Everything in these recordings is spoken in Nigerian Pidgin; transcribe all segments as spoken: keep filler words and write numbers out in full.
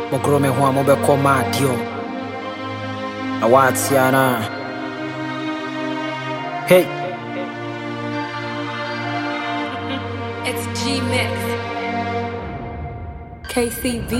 Mokro me ho amobe koma dio. Awatiana. Hey. It's G-Mix. K C B.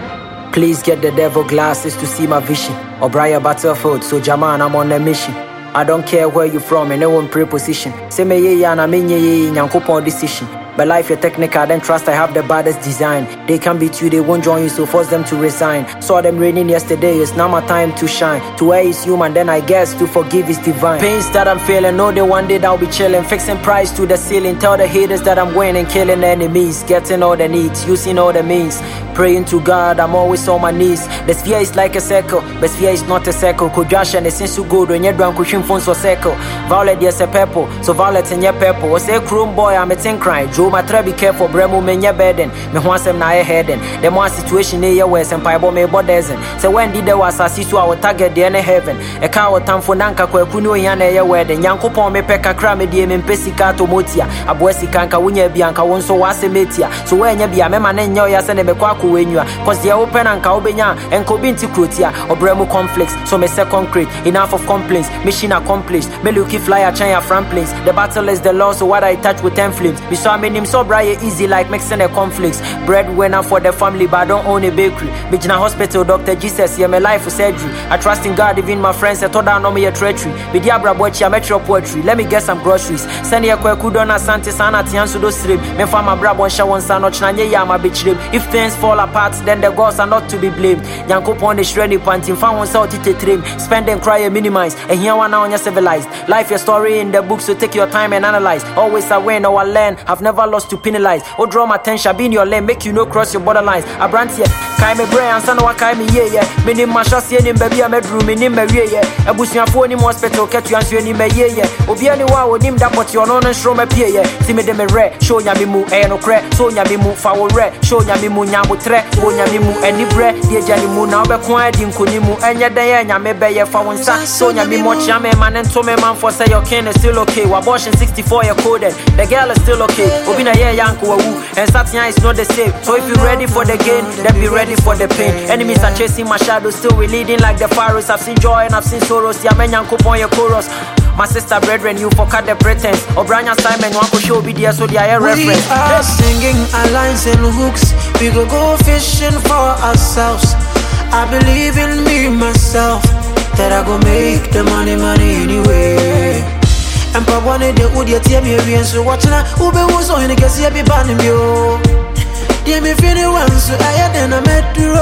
Please get the devil glasses to see my vision. O'Brien Battlefield, so Jaman, I'm on a mission. I don't care where you from, and no one preposition. Say me ye and I mean ye nyankopon decision. But life you're technical, then trust I have the baddest design. They can beat you, they won't join you, so force them to resign. Saw them raining yesterday, it's now my time to shine. To err is human, then I guess to forgive is divine. Pains that I'm feeling, know they one day that I'll be chilling. Fixing price to the ceiling, tell the haters that I'm winning. Killing enemies, getting all the needs, using all the means. Praying to God, I'm always on my knees. The sphere is like a circle, but sphere is not a circle. Kojash and the sense to good when you're drunk, pushing phones for circle. Violet, yes, a purple, so violet and your purple. Was a chrome boy, I'm a tin crying. Joe, my try be careful, Bremo, men your bedden. Me want some na heading. The one situation near your west and Pibo me borders. So when did there was a situ our target the any heaven? A cow time for Nanka, Kuno Yana, your wedding. Yanko Pom, me peka crame, the M Pesicato Motia, a boessy canca, Winya Bianca, one so was a metia. So when you be a man and your yas and a Bequaku when you are, cause they are open and Kaubenya and Kobinti Krutia or Bremo conflicts. So me say concrete, enough of complaints, mission accomplished. Meluki flyer, China from planes. The battle is the law, so what I touch with ten flames. We saw me so bright, easy like mixing a conflicts. Breadwinner for the family, but I don't own a bakery. Bijina hospital, Doctor Jesus, yeah, my life for surgery. I trust in God, even my friends, I told down on me a treachery. Bidiabra Bochi, I met your poetry. Let me get some groceries. Send you a Kwekudona Santi Sana Tiansudo stream. Me for my brab one shawan sanoch na ye yama bitch. If things fall apart, then the gods are not to be blamed. Yanko pon the shreddy panting, found one salt it trim. Spend and cry and minimize. And here one now on your civilized. Life your story in the book, so take your time and analyze. Always a win or a learn. I've never lost to penalize. Or draw my attention, be in your lane, make you no cross your borderlines. I brand here, Kai me brain, and son of a Kai me yeah, yeah. Meaning my shot, in baby, I'm a bedroom, in him, yeah. A bush your phone in hospital, catch you and you in him, yeah, yeah. Obi anyone with him that but you're non and show me peer, yeah. See me them a red, show ya me moo, eh, no crack, so ya me moo, foul red, show ya me moo, yamu tre, oh ya me moo, any bread, dear Janny moo, now be quiet in Kunimu, and ya day, ya me be ya found sa, so ya me much, ya me man, and to me man for say your kin is still okay. Abortion sixty-four, you're coded, the girl is still okay. Obina, yeah, yanko, and Satya is not the same. So if you're ready for the gain, then be ready for the pain. Enemies are chasing my shadow, still we leading like the pharaohs. I've seen joy and I've seen sorrows. Yeah, man, yanko pon your chorus. My sister brethren, you forgot the pretense. O'Brien Simon, one could show video, so they are reference. We are singing our lines and hooks. We go go fishing for ourselves. I believe in me myself that I go make the money, money anyway. And pa one day would you tell me again? So watching a Ube was on the guess you be banning you. Dear me feeling once so I had then I met you.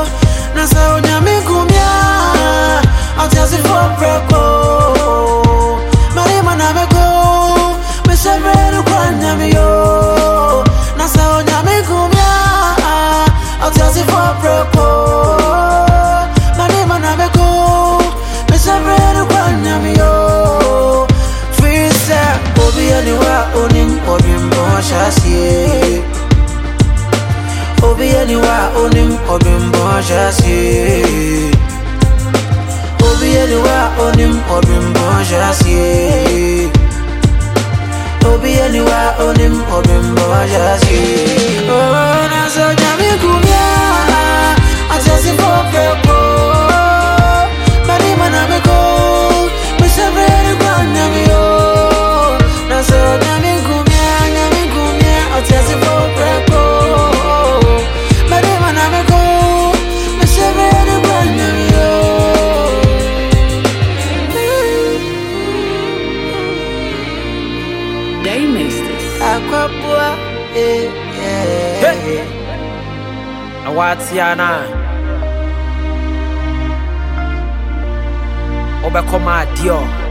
Nasa on Yami Gumia. I'll tell you for Preco. My name and I go. Miss Ever Quanamio. Nasa on Yami Gumia. I'll tell you for Preco. My name and I go. Miss Ever Quanamio. Obi anywhere owning Obim Bonchassi. Obi anywhere owning Obim Bonchassi. Obi anywhere owning Obim Bonchassi. Obi anywhere owning Obim Bonchassi. Oh, Nasa Jami Kumia. I just see for people. Many man I go. Miss a very grand Namio. So Yami Gumia, Yami Gumia, I'll tell you for Preco. But if I never go, I say very well, Namio. They mixed it. Aquapua, eh, eh. Awatiana. Obekoma dio.